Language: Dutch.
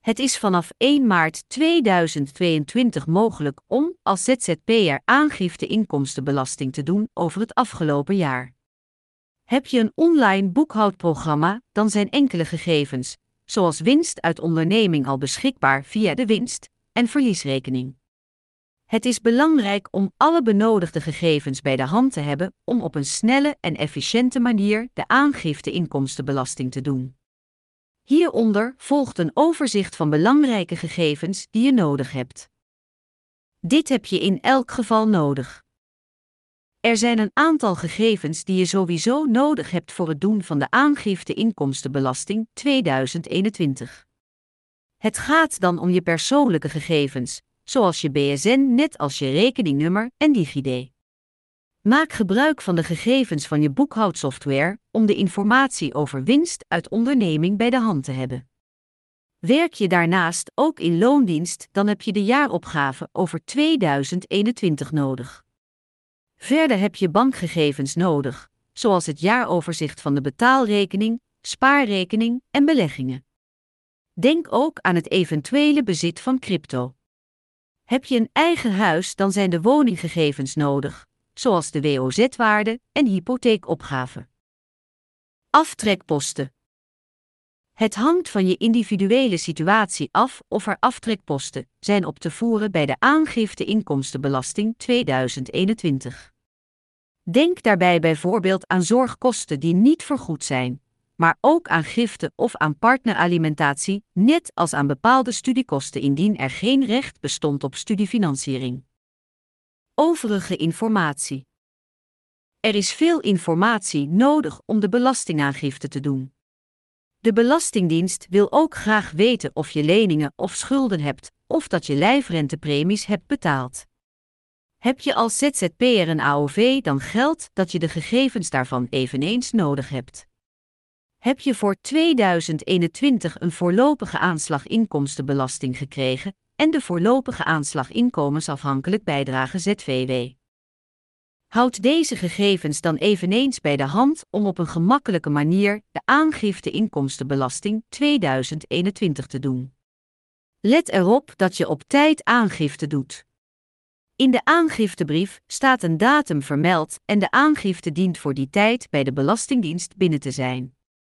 Het is vanaf 1 maart 2022 mogelijk om als ZZP'er aangifte inkomstenbelasting te doen over het afgelopen jaar. Heb je een online boekhoudprogramma, dan zijn enkele gegevens, zoals winst uit onderneming al beschikbaar via de winst- en verliesrekening. Het is belangrijk om alle benodigde gegevens bij de hand te hebben om op een snelle en efficiënte manier de aangifte inkomstenbelasting te doen. Hieronder volgt een overzicht van belangrijke gegevens die je nodig hebt. Dit heb je in elk geval nodig. Er zijn een aantal gegevens die je sowieso nodig hebt voor het doen van de aangifte inkomstenbelasting 2021. Het gaat dan om je persoonlijke gegevens, zoals je BSN net als je rekeningnummer en DigiD. Maak gebruik van de gegevens van je boekhoudsoftware om de informatie over winst uit onderneming bij de hand te hebben. Werk je daarnaast ook in loondienst, dan heb je de jaaropgave over 2021 nodig. Verder heb je bankgegevens nodig, zoals het jaaroverzicht van de betaalrekening, spaarrekening en beleggingen. Denk ook aan het eventuele bezit van crypto. Heb je een eigen huis, dan zijn de woninggegevens nodig, zoals de WOZ-waarde en hypotheekopgave. Aftrekposten. Het hangt van je individuele situatie af of er aftrekposten zijn op te voeren bij de aangifte inkomstenbelasting 2021. Denk daarbij bijvoorbeeld aan zorgkosten die niet vergoed zijn, maar ook aan giften of aan partneralimentatie, net als aan bepaalde studiekosten indien er geen recht bestond op studiefinanciering. Overige informatie. Er is veel informatie nodig om de belastingaangifte te doen. De Belastingdienst wil ook graag weten of je leningen of schulden hebt, of dat je lijfrentepremies hebt betaald. Heb je als ZZP'er een AOV, dan geldt dat je de gegevens daarvan eveneens nodig hebt. Heb je voor 2021 een voorlopige aanslag inkomstenbelasting gekregen en de voorlopige aanslag inkomensafhankelijk bijdrage ZVW? Houd deze gegevens dan eveneens bij de hand om op een gemakkelijke manier de aangifte inkomstenbelasting 2021 te doen. Let erop dat je op tijd aangifte doet. In de aangiftebrief staat een datum vermeld en de aangifte dient voor die tijd bij de Belastingdienst binnen te zijn.